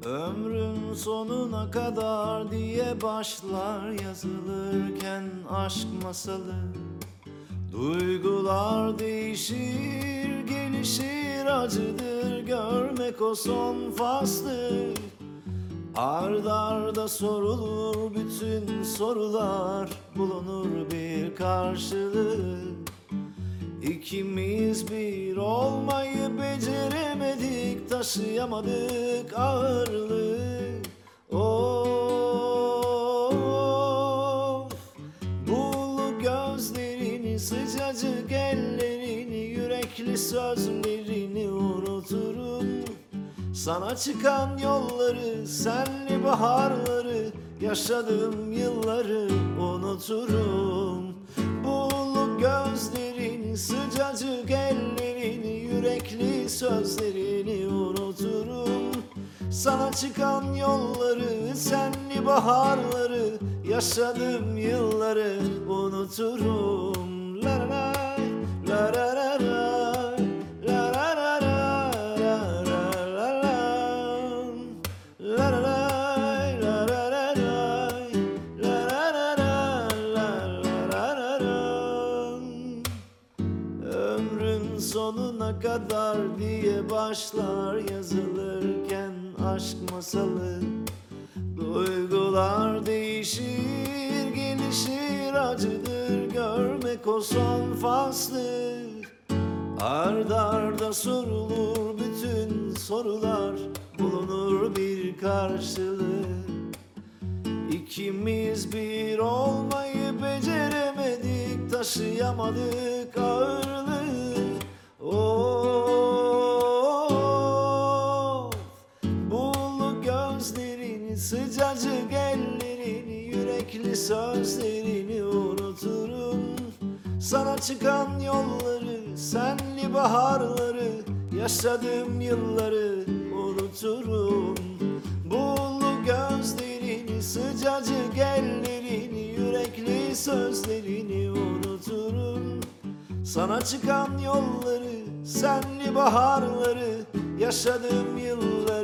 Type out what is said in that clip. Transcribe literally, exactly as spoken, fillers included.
Ömrün sonuna kadar diye başlar yazılırken aşk masalı. Duygular değişir, gelişir, acıdır görmek o son faslı. Ard arda sorulur bütün sorular, bulunur bir karşılığı. İkimiz bir olmayı beceremedik, taşıyamadık ağırlığı. Of, bulu gözlerini, sıcacık ellerini, yürekli sözlerini unuturum. Sana çıkan yolları, senli baharları, yaşadığım yılları unuturum. Bulu gözlerini, sıcacık ellerini, yürekli sözlerini unuturum. Sana çıkan yolları, senli baharları, yaşadığım yılları unuturum. La la la, la la la la. Ömrün sonuna kadar diye başlar yazılırken aşk masalı. Duygular değişir, gelişir, acıdır görmek o son faslı. Ard arda sorulur bütün sorular, bulunur bir karşılığı. İkimiz bir olmayı beceremedik, taşıyamadık ağırlığı. Of, bulu gözlerini, sıcacık ellerini, yürekli sözlerini unuturum. Sana çıkan yolları, senli baharları, yaşadığım yılları unuturum. Bulu gözlerini, sıcacık ellerini, yürekli sözlerini unuturum. Sana çıkan yolları, senli baharları, yaşadığım yılları